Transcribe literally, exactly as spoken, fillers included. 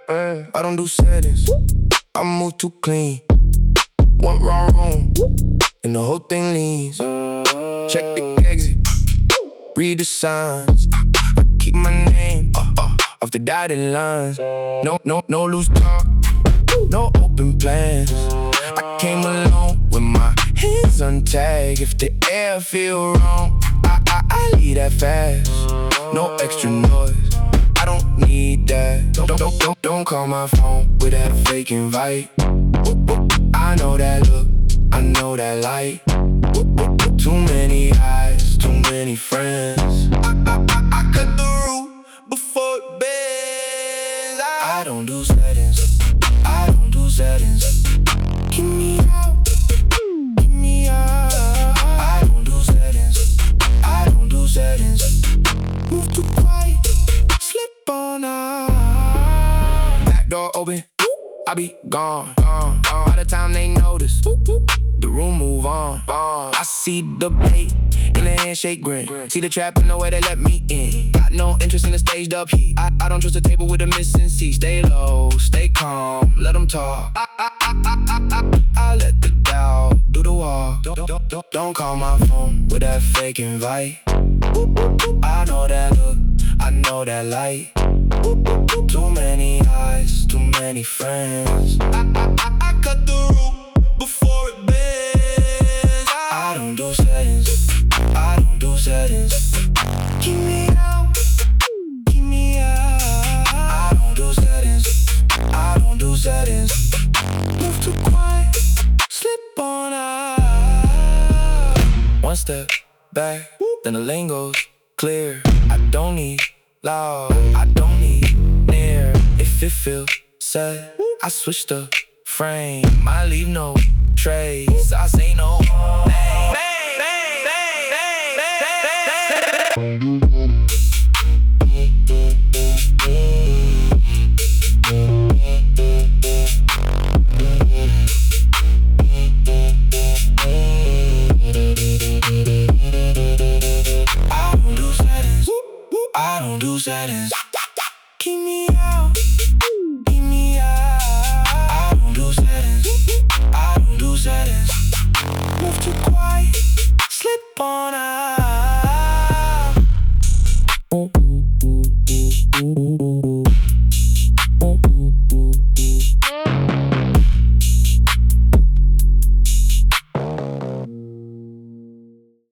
I don't do settings, I move too clean. One wrong room, and the whole thing leans. Check the exit, read the signs. I keep my name uh, uh, off the dotted lines. No, no, no loose talk, no open plans. I came alone with my hands untagged. If the air feel wrong, I, I, I leave that fast. No extra noise, I don't need that. Don't, don't, don't, don't call my phone with that fake invite. I know that look, I know that light. Too many eyes, too many friends. I, I, I, I cut the roof before it bends. I, I don't do settings, I don't do settings. Give me out, give me out. I don't do settings, I don't do settings. Move too quiet, slip on out. Back door open, I be gone, gone, gone. By the time they notice, the room move on, on. I see the bait in the handshake grin. See the trap in the way they let me in. Got no interest in the staged up heat. I, I don't trust the table with a missing seat. Stay low, stay calm, let them talk. I, I, I, I, I, I let the doubt do the walk. Don't, don't, don't, don't call my phone with that fake invite. I know that look, I know that light. Too many eyes, too many friends. I, I, I, I cut the roof before it bends. I don't do settings, I don't do settings. Keep me out, keep me out. I don't do settings, I don't do settings. Move too quiet, slip on out. One step back, then the lane goes clear. I don't need loud, I don't need near. If it feels sad, I switch the frame. I leave no trace, I say no name. I don't do settings, I don't do settings. Keep me out, keep me out. I don't do settings, I don't do settings. Move too quiet, slip on out.